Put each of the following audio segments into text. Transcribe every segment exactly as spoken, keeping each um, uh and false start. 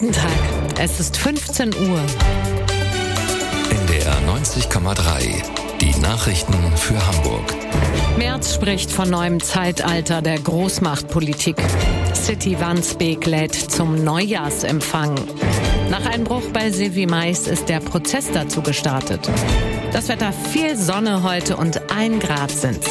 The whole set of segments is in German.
Guten Tag, es ist fünfzehn Uhr. N D R neunzig Komma drei, die Nachrichten für Hamburg. Merz spricht von neuem Zeitalter der Großmachtpolitik. City Wandsbek lädt zum Neujahrsempfang. Nach Einbruch bei Sylvie Mais ist der Prozess dazu gestartet. Das Wetter: viel Sonne heute und ein Grad sind's.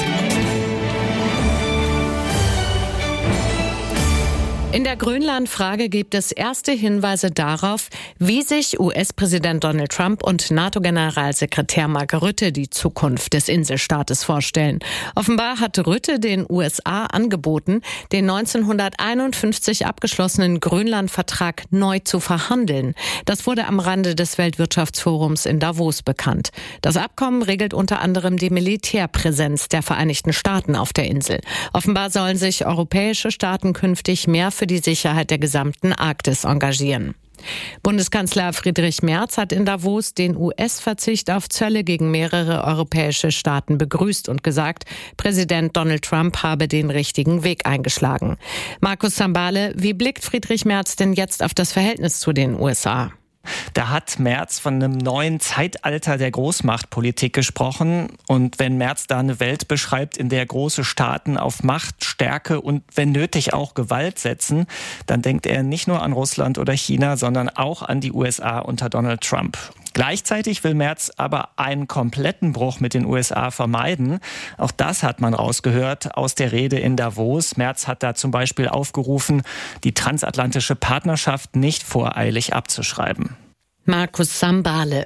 In der Grönland-Frage gibt es erste Hinweise darauf, wie sich U S-Präsident Donald Trump und NATO-Generalsekretär Mark Rutte die Zukunft des Inselstaates vorstellen. Offenbar hat Rutte den U S A angeboten, den neunzehnhunderteinundfünfzig abgeschlossenen Grönland-Vertrag neu zu verhandeln. Das wurde am Rande des Weltwirtschaftsforums in Davos bekannt. Das Abkommen regelt unter anderem die Militärpräsenz der Vereinigten Staaten auf der Insel. Offenbar sollen sich europäische Staaten künftig mehr für die Sicherheit der gesamten Arktis engagieren. Bundeskanzler Friedrich Merz hat in Davos den U S-Verzicht auf Zölle gegen mehrere europäische Staaten begrüßt und gesagt, Präsident Donald Trump habe den richtigen Weg eingeschlagen. Markus Zambale, wie blickt Friedrich Merz denn jetzt auf das Verhältnis zu den U S A? Da hat Merz von einem neuen Zeitalter der Großmachtpolitik gesprochen. Und wenn Merz da eine Welt beschreibt, in der große Staaten auf Macht, Stärke und wenn nötig auch Gewalt setzen, dann denkt er nicht nur an Russland oder China, sondern auch an die U S A unter Donald Trump. Gleichzeitig will Merz aber einen kompletten Bruch mit den U S A vermeiden. Auch das hat man rausgehört aus der Rede in Davos. Merz hat da zum Beispiel aufgerufen, die transatlantische Partnerschaft nicht voreilig abzuschreiben. Markus Zambale.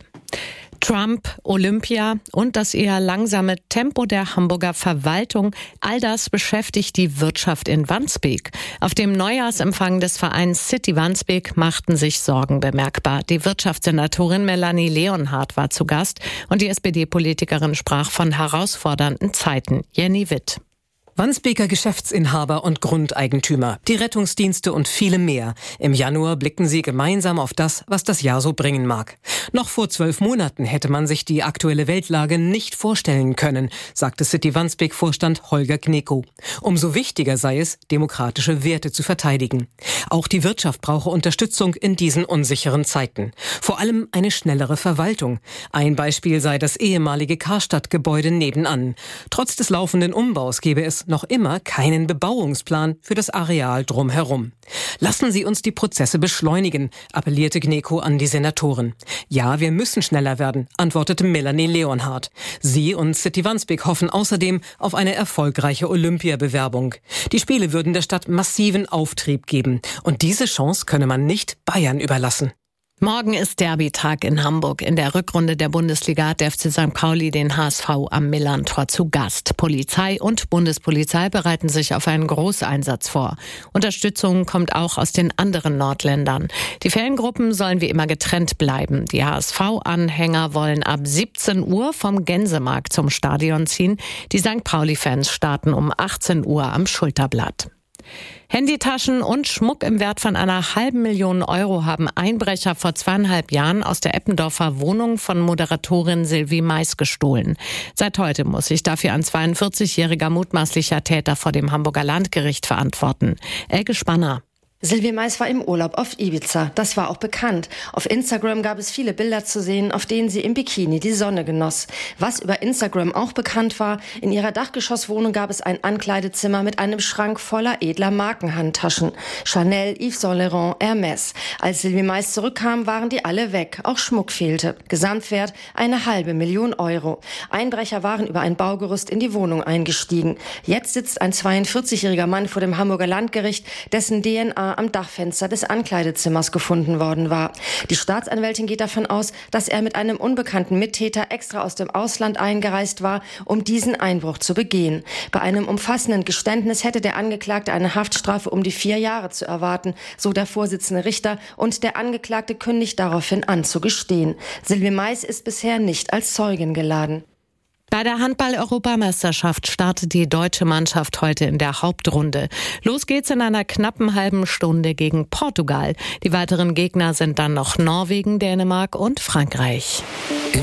Trump, Olympia und das eher langsame Tempo der Hamburger Verwaltung, all das beschäftigt die Wirtschaft in Wandsbek. Auf dem Neujahrsempfang des Vereins City Wandsbek machten sich Sorgen bemerkbar. Die Wirtschaftssenatorin Melanie Leonhardt war zu Gast und die S P D-Politikerin sprach von herausfordernden Zeiten. Jenny Witt. Wandsbeker Geschäftsinhaber und Grundeigentümer, die Rettungsdienste und viele mehr. Im Januar blicken sie gemeinsam auf das, was das Jahr so bringen mag. Noch vor zwölf Monaten hätte man sich die aktuelle Weltlage nicht vorstellen können, sagte City Wandsbek-Vorstand Holger Gneko. Umso wichtiger sei es, demokratische Werte zu verteidigen. Auch die Wirtschaft brauche Unterstützung in diesen unsicheren Zeiten. Vor allem eine schnellere Verwaltung. Ein Beispiel sei das ehemalige Karstadt-Gebäude nebenan. Trotz des laufenden Umbaus gebe es noch immer keinen Bebauungsplan für das Areal drumherum. Lassen Sie uns die Prozesse beschleunigen, appellierte Gneko an die Senatoren. Ja, wir müssen schneller werden, antwortete Melanie Leonhardt. Sie und City Wandsbek hoffen außerdem auf eine erfolgreiche Olympiabewerbung. Die Spiele würden der Stadt massiven Auftrieb geben. Und diese Chance könne man nicht Bayern überlassen. Morgen ist Derby-Tag in Hamburg. In der Rückrunde der Bundesliga hat der F C Sankt Pauli den H S V am Millerntor zu Gast. Polizei und Bundespolizei bereiten sich auf einen Großeinsatz vor. Unterstützung kommt auch aus den anderen Nordländern. Die Fangruppen sollen wie immer getrennt bleiben. Die H S V-Anhänger wollen ab siebzehn Uhr vom Gänsemarkt zum Stadion ziehen. Die Sankt Pauli-Fans starten um achtzehn Uhr am Schulterblatt. Handytaschen und Schmuck im Wert von einer halben Million Euro haben Einbrecher vor zweieinhalb Jahren aus der Eppendorfer Wohnung von Moderatorin Sylvie Mais gestohlen. Seit heute muss sich dafür ein zweiundvierzigjähriger mutmaßlicher Täter vor dem Hamburger Landgericht verantworten. Elke Spanner. Sylvie Mais war im Urlaub auf Ibiza. Das war auch bekannt. Auf Instagram gab es viele Bilder zu sehen, auf denen sie im Bikini die Sonne genoss. Was über Instagram auch bekannt war, in ihrer Dachgeschosswohnung gab es ein Ankleidezimmer mit einem Schrank voller edler Markenhandtaschen. Chanel, Yves Saint Laurent, Hermès. Als Sylvie Mais zurückkam, waren die alle weg. Auch Schmuck fehlte. Gesamtwert eine halbe Million Euro. Einbrecher waren über ein Baugerüst in die Wohnung eingestiegen. Jetzt sitzt ein zweiundvierzigjähriger Mann vor dem Hamburger Landgericht, dessen D N A am Dachfenster des Ankleidezimmers gefunden worden war. Die Staatsanwältin geht davon aus, dass er mit einem unbekannten Mittäter extra aus dem Ausland eingereist war, um diesen Einbruch zu begehen. Bei einem umfassenden Geständnis hätte der Angeklagte eine Haftstrafe um die vier Jahre zu erwarten, so der Vorsitzende Richter, und der Angeklagte kündigt daraufhin an zu gestehen. Sylvie Mais ist bisher nicht als Zeugin geladen. Bei der Handball-Europameisterschaft startet die deutsche Mannschaft heute in der Hauptrunde. Los geht's in einer knappen halben Stunde gegen Portugal. Die weiteren Gegner sind dann noch Norwegen, Dänemark und Frankreich.